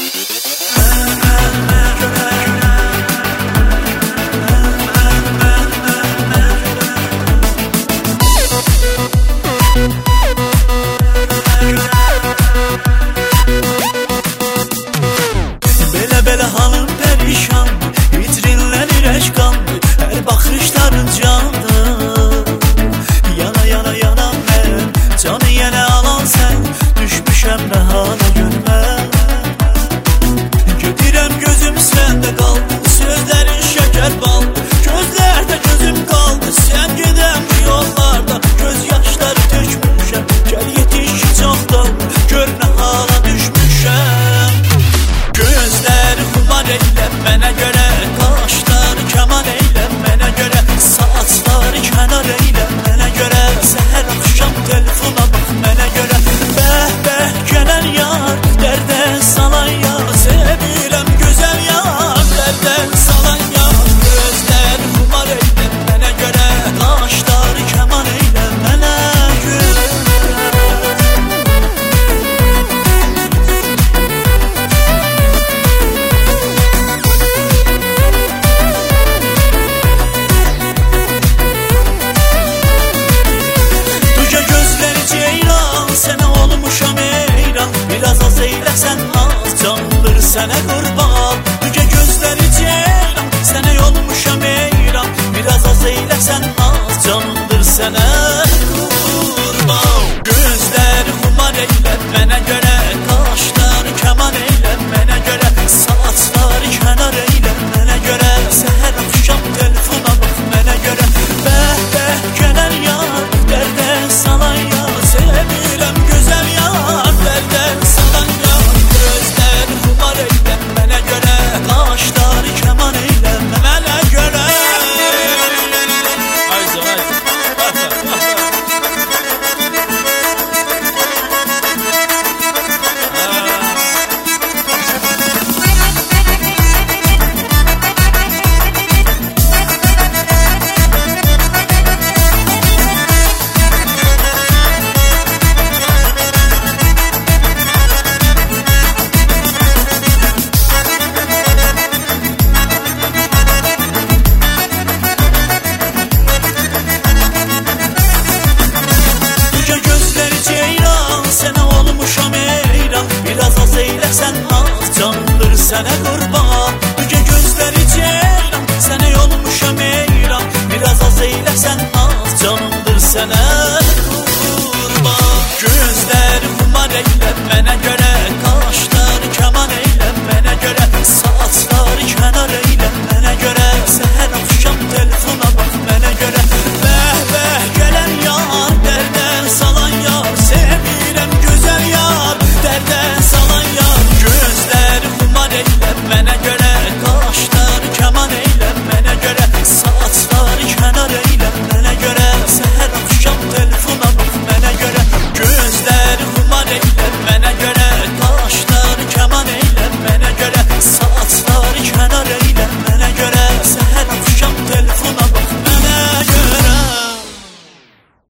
Belə halım perişan, vitrinlenir eşkandı, her bakışların candı. Yana yana yana ben, canı yine alan sen, düşmüşem ne hala görme. Gedirem gözüm sende kaldı, sözlerin şeker baldı, gözlerde gözüm kaldı. Sen giden bu yollarda, gözyaşları dökmüşem, gel yetiş çok daldı, gör ne hala düşmüşem. Gözleri kumar eylemene göre, kaşları keman eylemene göre, saçları kenar eylemene göre, seher akşam telefona bak mene göre. Beh beh gelen yar, derde salan yar, sevilem güzel yar, derde salan yar. Gözleri kumar eylemene göre, kaşları keman eylemene göre. Biraz az eyləsən az, candır sənə qurban. Düge gözləri ceylan, sənə yolmuşam eyran. Biraz az eyləsən az, candır sənə qurban. Gözləri xumar eylənmənə görə, qaşları kəman eylənmənə görə, saçları kənar eylənmənə görə, səhər axşam telefona bax mənə görə. Bəh bəh gələn yar, dərdə salan yar, sevirəm gözəl yar, dərdə salan yar. Gözləri xumar eylənmənə görə, qaşları kəman eylənmənə görə. Biraz az eyləsən az, candır sənə qurban.